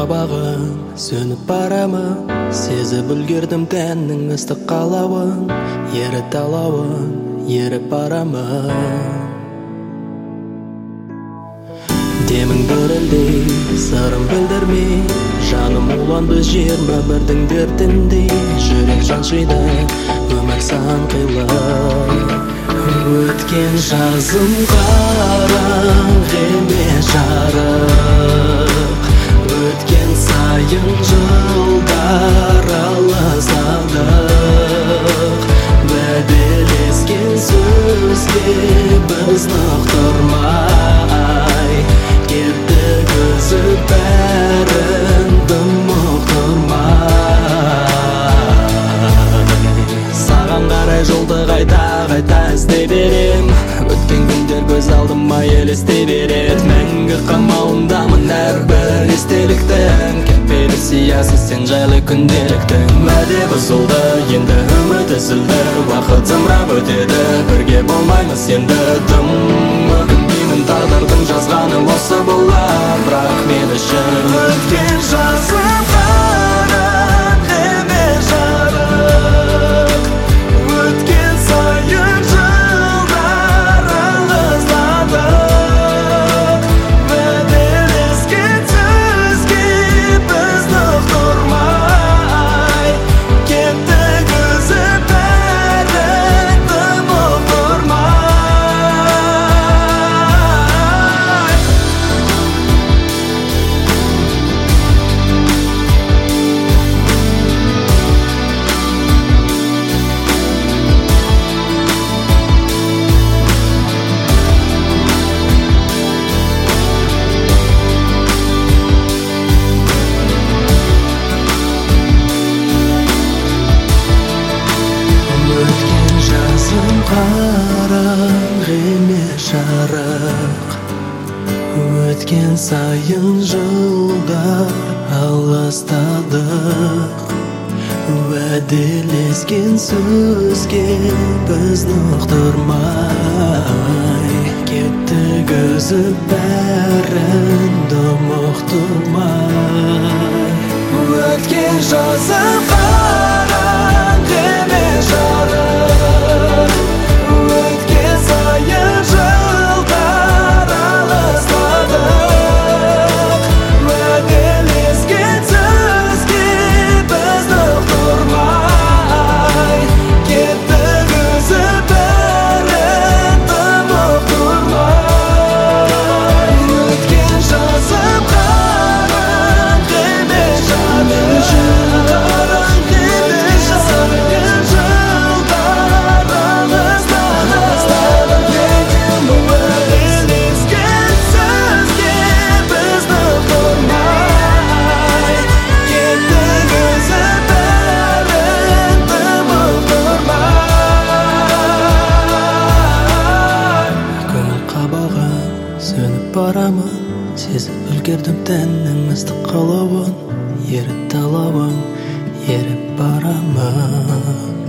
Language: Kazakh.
қабағың сөніп барамы, сезіп үлгердім тәннің ыстық қалауын, еріп талауын, еріп барамы. Демің дірілдей, сырым білдірмей, жаным уланды 21-дің дертіндей, жүрек жаншиды, өмір сан қилы. Өткен жазым қараңғы емес жарық, өткен сайын жылдар алыстадық. Уәделескен сөзге біз нықтырмай, кеттік үзіп бәрін дым ұқтырмай. Саған қарай жолды қайта іздей берем, өткен күндер көз алдыма елестей береді. Мәңгі қамалындамын әрбір естеліктің, кетпейді сиясы сен жайлы күнделіктің. Уәде бұзылды, енді үміт үзілді, уақыт зымырап өтеді, бірге болмаймыз енді тым. Өкінбеймін, тағдырдың жазғаны осы болар, бірақ мен үшін өткен жазым қараңғы емес жарық, өткен сайын жылдар алыстадық. Уәделескен сөзге біз нықтырмай, кеттік үзіп бәрін дым ұқтырмай. Өткен жазым қараңғы емес жарық, өткен сайын жылдар алыстадық. Уәделескен сөзге біз нықтырмай, кеттік үзіп бәрін дым ұқтырмай. Өткен жазым қараңғы емес жарық, өткен сайын жылдар алыстадық. Уәделескен сөзге біз нықтырмай, кеттік үзіп бәрін дым ұқтырмай. Өткен жазым қараңғы емес жарық, сөніп барамын, сезіп үлгердім тәннің ыстық қалауын, еріп талауын, еріп барамын.